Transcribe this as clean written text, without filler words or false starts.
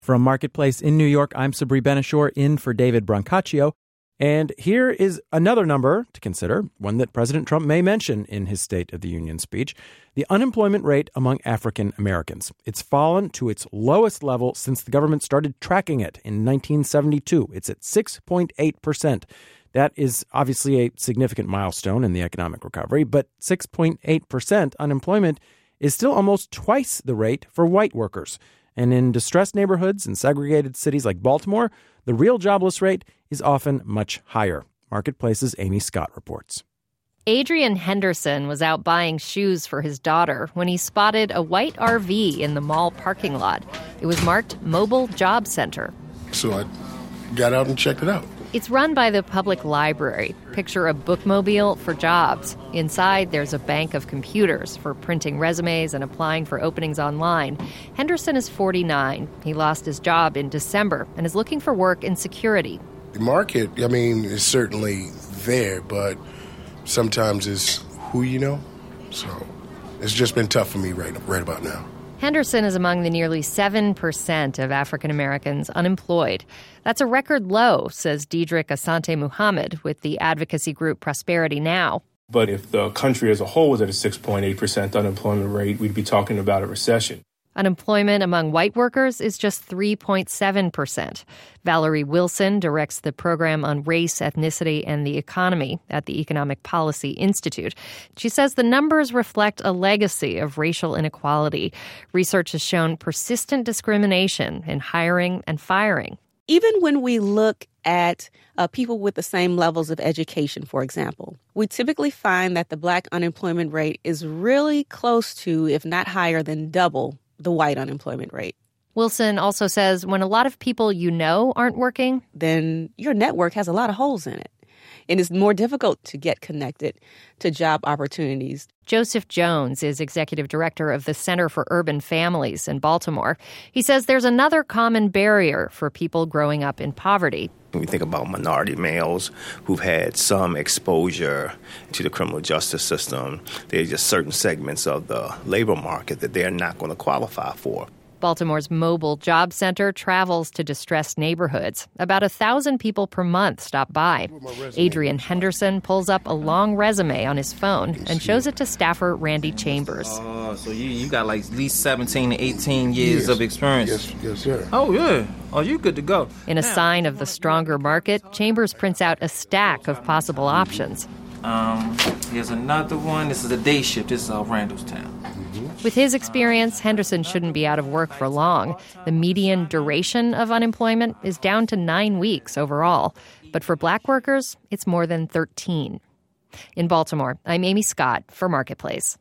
From Marketplace in New York, I'm Sabri Benishore in for David Brancaccio. And here is another number to consider, one that President Trump may mention in his State of the Union speech, the unemployment rate among African Americans. It's fallen to its lowest level since the government started tracking it in 1972. It's at 6.8%. That is obviously a significant milestone in the economic recovery, but 6.8% unemployment is still almost twice the rate for white workers. And in distressed neighborhoods and segregated cities like Baltimore, the real jobless rate is often much higher. Marketplace's Amy Scott reports. Adrian Henderson was out buying shoes for his daughter when he spotted a white RV in the mall parking lot. It was marked Mobile Job Center. So I got out and checked it out. It's run by the public library. Picture a bookmobile for jobs. Inside, there's a bank of computers for printing resumes and applying for openings online. Henderson is 49. He lost his job in December and is looking for work in security. The market, is certainly there, but sometimes it's who you know. So it's just been tough for me right about now. Henderson is among the nearly 7% of African Americans unemployed. That's a record low, says Diedrich Asante Muhammad with the advocacy group Prosperity Now. But if the country as a whole was at a 6.8% unemployment rate, we'd be talking about a recession. Unemployment among white workers is just 3.7%. Valerie Wilson directs the program on race, ethnicity, and the economy at the Economic Policy Institute. She says the numbers reflect a legacy of racial inequality. Research has shown persistent discrimination in hiring and firing. Even when we look at people with the same levels of education, for example, we typically find that the Black unemployment rate is really close to, if not higher than double, the white unemployment rate. Wilson also says when a lot of people you know aren't working, then your network has a lot of holes in it. And it's more difficult to get connected to job opportunities. Joseph Jones is executive director of the Center for Urban Families in Baltimore. He says there's another common barrier for people growing up in poverty. When we think about minority males who've had some exposure to the criminal justice system, there's just certain segments of the labor market that they're not going to qualify for. Baltimore's Mobile Job Center travels to distressed neighborhoods. About 1,000 people per month stop by. Adrian Henderson pulls up a long resume on his phone and shows it to staffer Randy Chambers. So you got like at least 17 to 18 years of experience. Yes, sir. Oh, yeah. Oh, you good to go. In a sign of the stronger market, Chambers prints out a stack of possible options. Here's another one. This is a day shift. This is Randallstown. With his experience, Henderson shouldn't be out of work for long. The median duration of unemployment is down to 9 weeks overall. But for Black workers, it's more than 13. In Baltimore, I'm Amy Scott for Marketplace.